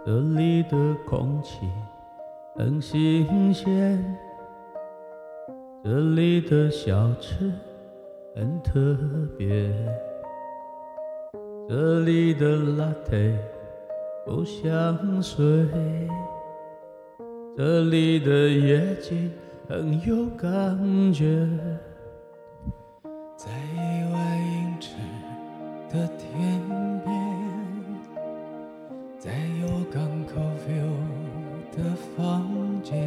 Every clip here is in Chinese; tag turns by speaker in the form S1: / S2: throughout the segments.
S1: 这里的空气很新鲜，这里的小吃很特别，这里的 latte 不像水，这里的夜景很有感觉。
S2: 在野外映池的天边，在有港口 view 的房间，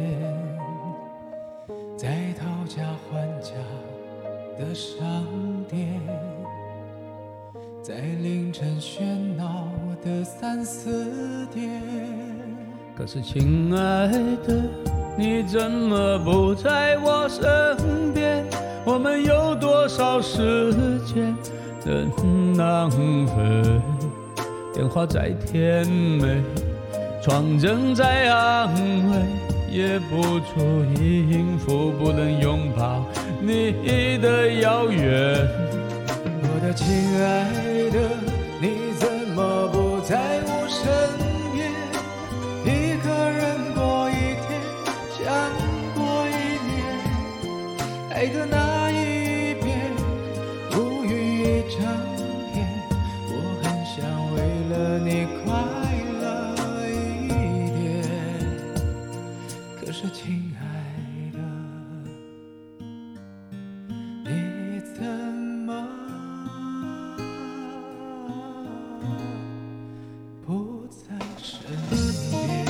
S2: 在讨价还价的商店，在凌晨喧闹的3、4点。
S1: 可是亲爱的，你怎么不在我身边？我们有多少时间真浪费？电话再甜美，床正在安慰，也不足以应付不能拥抱你的遥远。
S2: 我的亲爱的，你怎么不在我身边？一个人过一天，想过一年，爱的那一边，乌云一整片。我很想为了你快乐一点，可是亲爱的，你怎么不在身边？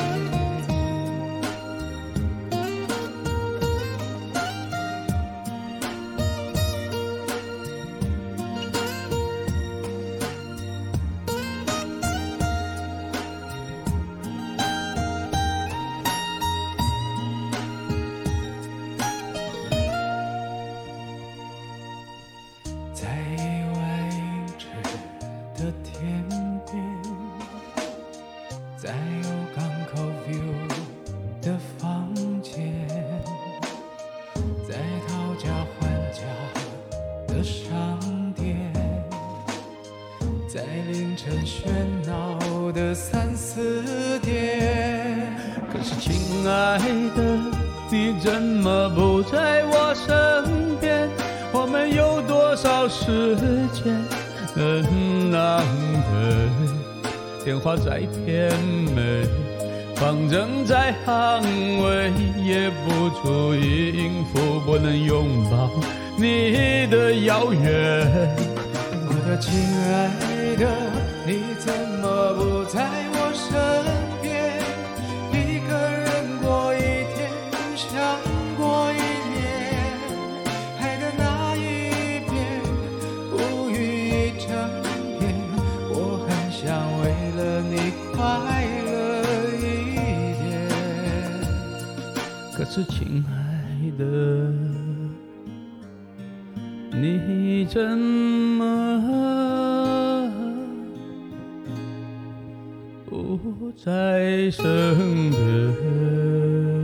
S2: 在野外映池的天边，在有港口 view 的房间，在讨价还价的商店，在凌晨喧闹的3、4点。
S1: 可是亲爱的，你怎么不在我身边？我们有多少时间能浪费？电话再甜美，方正再安慰，也不足以应付不能拥抱你的遥远。
S2: 我的亲爱的，你怎么不在我身边？一个人过一天，想过一年，爱的那一边，乌云一整片。我很想为了你快乐一点，
S1: 可是亲爱的，你怎么不在身边？